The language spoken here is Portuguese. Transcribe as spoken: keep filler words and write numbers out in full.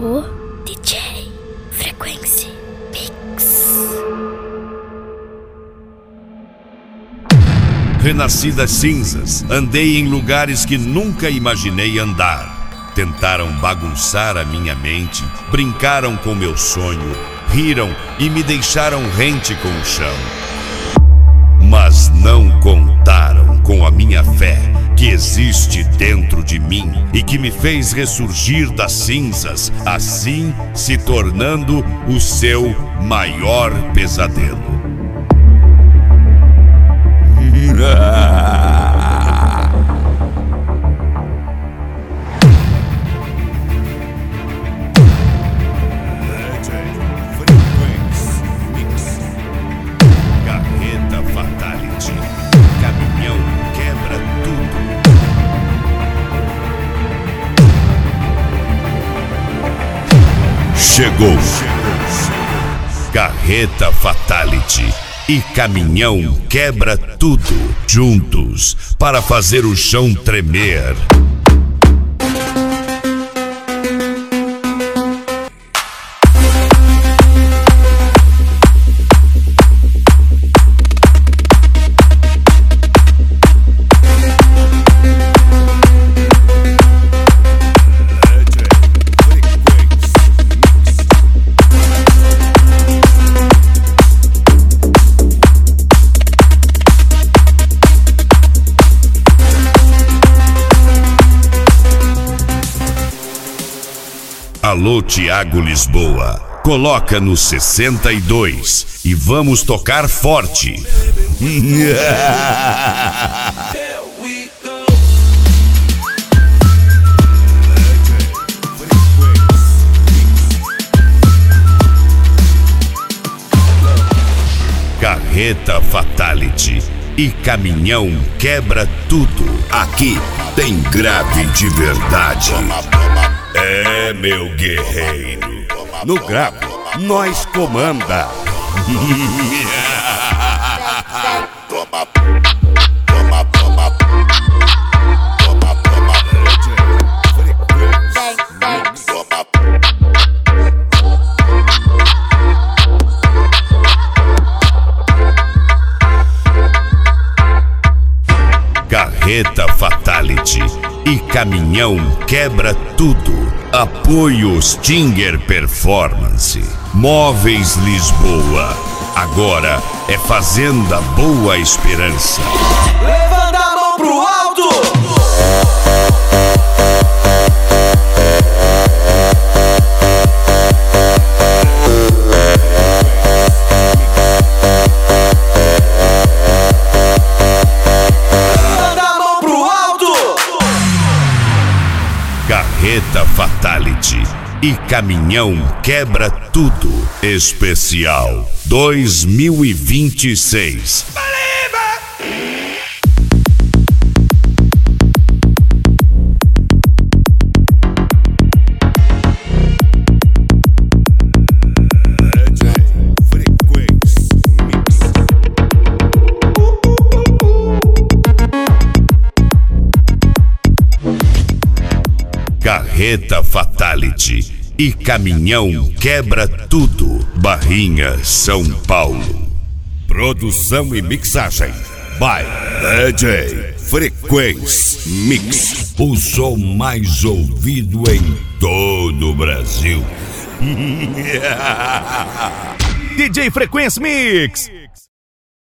no D J Frequência Mix. Renasci das cinzas, andei em lugares que nunca imaginei andar. Tentaram bagunçar a minha mente, brincaram com meu sonho, riram e me deixaram rente com o chão. Mas não contaram com a minha fé, que existe dentro de mim e que me fez ressurgir das cinzas, assim se tornando o seu maior pesadelo. Carreta Fatality. Caminhão quebra tudo. Chegou. Carreta Fatality e caminhão quebra tudo, juntos, para fazer o chão tremer. Alô, Thiago Lisboa, coloca no sessenta e dois e vamos tocar forte. Carreta Fatality e caminhão quebra tudo. Aqui tem grave de verdade. É, meu guerreiro. No grave, nós comanda. Toma, toma, toma, toma, toma, Carreta Fatality e caminhão quebra tudo. Apoio Stinger Performance. Móveis Lisboa. Agora é Fazenda Boa Esperança. Levanta a mão pro alto! Carreta Fatality e caminhão quebra tudo. Especial dois mil e vinte e seis. Carreta Fatality e caminhão quebra tudo. Barrinha, São Paulo. Produção e mixagem by D J Frequência Mix. O som mais ouvido em todo o Brasil. D J Frequência Mix.